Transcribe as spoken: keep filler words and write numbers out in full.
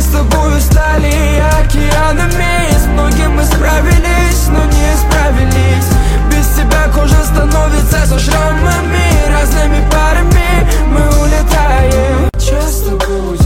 с тобою стали океанами. С многим мы справились, но не справились. Без тебя кожа становится со шрамами. Разными парами мы улетаем. Часто будет